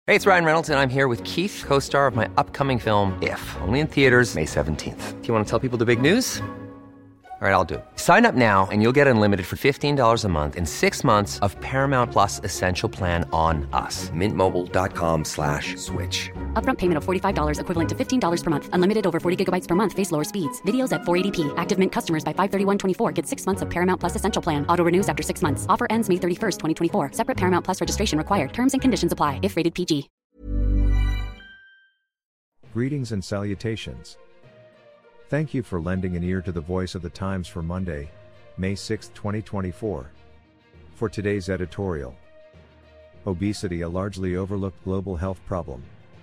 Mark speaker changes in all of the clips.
Speaker 1: Hey, it's Ryan Reynolds, and I'm here with Keith, co-star of my upcoming film, If, only in theaters May 17th. Do you want to tell people the big news? All right, I'll do it. Sign up now and you'll get unlimited for $15 a month and 6 months of Paramount Plus Essential Plan on us. MintMobile.com/switch.
Speaker 2: Upfront payment of $45 equivalent to $15 per month. Unlimited over 40 gigabytes per month. Face lower speeds. Videos at 480p. Active Mint customers by 531.24 get 6 months of Paramount Plus Essential Plan. Auto renews after 6 months. Offer ends May 31st, 2024. Separate Paramount Plus registration required. Terms and conditions apply if rated PG.
Speaker 3: Greetings and salutations. Thank you for lending an ear to the voice of the Times for Monday, May 6, 2024. For today's editorial: obesity, a largely overlooked global health problem.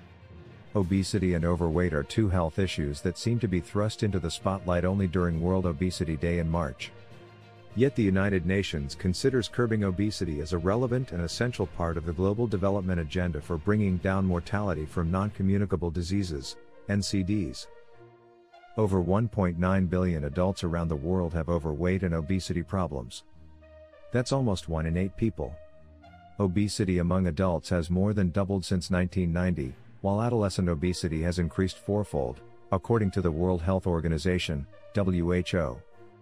Speaker 3: Obesity and overweight are two health issues that seem to be thrust into the spotlight only during World Obesity Day in March. Yet the United Nations considers curbing obesity as a relevant and essential part of the Global Development Agenda for bringing down mortality from non-communicable diseases, NCDs. Over 1.9 billion adults around the world have overweight and obesity problems. That's almost 1 in 8 people. Obesity among adults has more than doubled since 1990, while adolescent obesity has increased fourfold, according to the World Health Organization, WHO.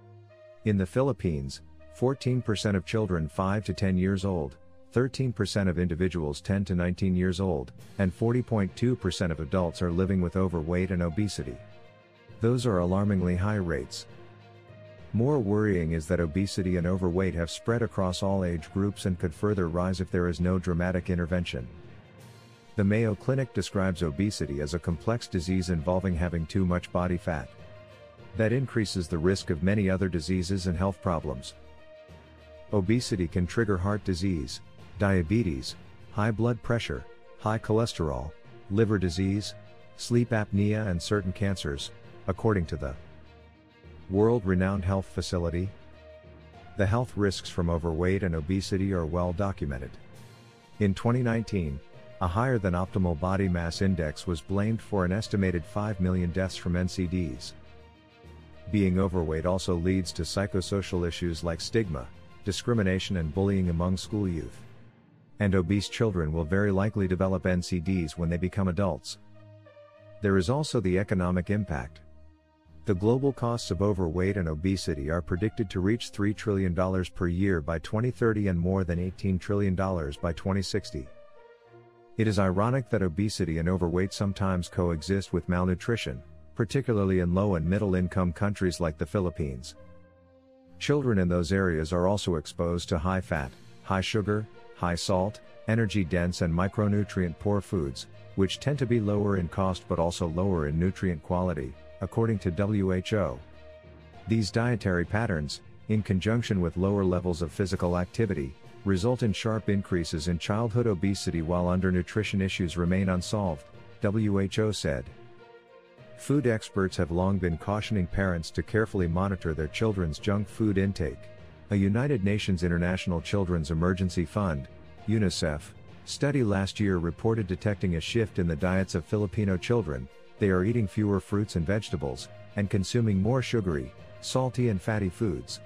Speaker 3: In the Philippines, 14% of children 5 to 10 years old, 13% of individuals 10 to 19 years old, and 40.2% of adults are living with overweight and obesity. Those are alarmingly high rates. More worrying is that obesity and overweight have spread across all age groups and could further rise if there is no dramatic intervention. The Mayo Clinic describes obesity as a complex disease involving having too much body fat. That increases the risk of many other diseases and health problems. Obesity can trigger heart disease, diabetes, high blood pressure, high cholesterol, liver disease, sleep apnea, and certain cancers, according to the world-renowned health facility. The health risks from overweight and obesity are well documented. In 2019, a higher than optimal body mass index was blamed for an estimated 5 million deaths from NCDs. Being overweight also leads to psychosocial issues like stigma, discrimination, and bullying among school youth. And obese children will very likely develop NCDs when they become adults. There is also the economic impact. The global costs of overweight and obesity are predicted to reach $3 trillion per year by 2030 and more than $18 trillion by 2060. It is ironic that obesity and overweight sometimes coexist with malnutrition, particularly in low and middle income countries like the Philippines. Children in those areas are also exposed to high fat, high sugar, high salt, energy-dense and micronutrient-poor foods, which tend to be lower in cost but also lower in nutrient quality, according to WHO. These dietary patterns, in conjunction with lower levels of physical activity, result in sharp increases in childhood obesity while undernutrition issues remain unsolved, WHO said. Food experts have long been cautioning parents to carefully monitor their children's junk food intake. A United Nations International Children's Emergency Fund, UNICEF, study last year reported detecting a shift in the diets of Filipino children. They are eating fewer fruits and vegetables, and consuming more sugary, salty and fatty foods.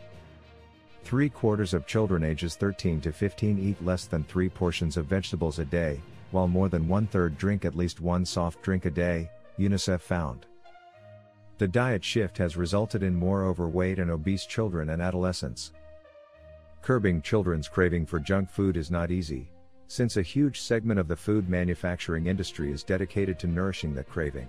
Speaker 3: 3/4 of children ages 13 to 15 eat less than 3 portions of vegetables a day, while more than 1/3 drink at least one soft drink a day, UNICEF found. The diet shift has resulted in more overweight and obese children and adolescents. Curbing children's craving for junk food is not easy, since a huge segment of the food manufacturing industry is dedicated to nourishing that craving.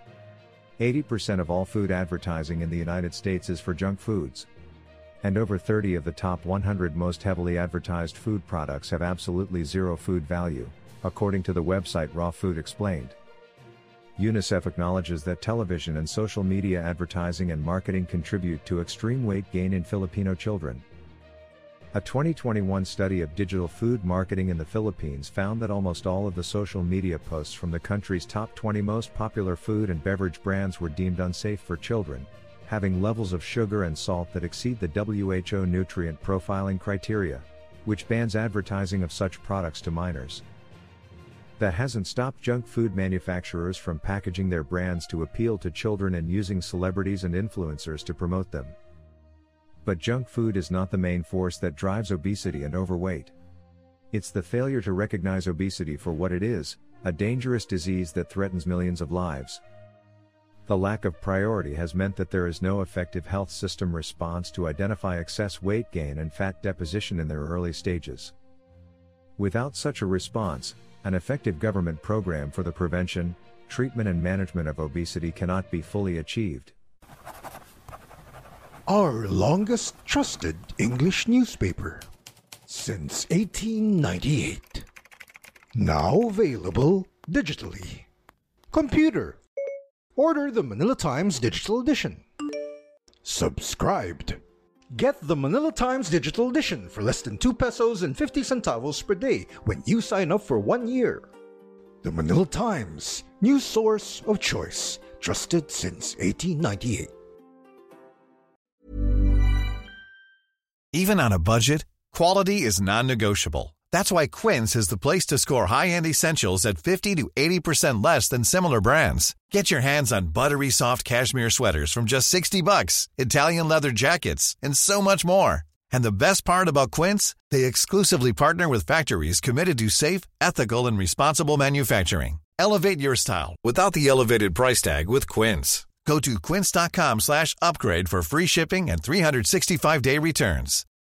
Speaker 3: 80% of all food advertising in the United States is for junk foods. And over 30 of the top 100 most heavily advertised food products have absolutely zero food value, according to the website Raw Food Explained. UNICEF acknowledges that television and social media advertising and marketing contribute to extreme weight gain in Filipino children. A 2021 study of digital food marketing in the Philippines found that almost all of the social media posts from the country's top 20 most popular food and beverage brands were deemed unsafe for children, having levels of sugar and salt that exceed the WHO nutrient profiling criteria, which bans advertising of such products to minors. That hasn't stopped junk food manufacturers from packaging their brands to appeal to children and using celebrities and influencers to promote them. But junk food is not the main force that drives obesity and overweight. It's the failure to recognize obesity for what it is, a dangerous disease that threatens millions of lives. The lack of priority has meant that there is no effective health system response to identify excess weight gain and fat deposition in their early stages. Without such a response, an effective government program for the prevention, treatment and management of obesity cannot be fully achieved.
Speaker 4: Our longest trusted English newspaper since 1898. Now available digitally. Computer. Order the Manila Times Digital Edition. Subscribed. Get the Manila Times Digital Edition for less than 2 pesos and 50 centavos per day when you sign up for 1 year. The Manila Times, news source of choice, trusted since 1898.
Speaker 5: Even on a budget, quality is non-negotiable. That's why Quince is the place to score high-end essentials at 50 to 80% less than similar brands. Get your hands on buttery soft cashmere sweaters from just $60, Italian leather jackets, and so much more. And the best part about Quince, they exclusively partner with factories committed to safe, ethical, and responsible manufacturing. Elevate your style without the elevated price tag with Quince. Go to quince.com/upgrade for free shipping and 365-day returns.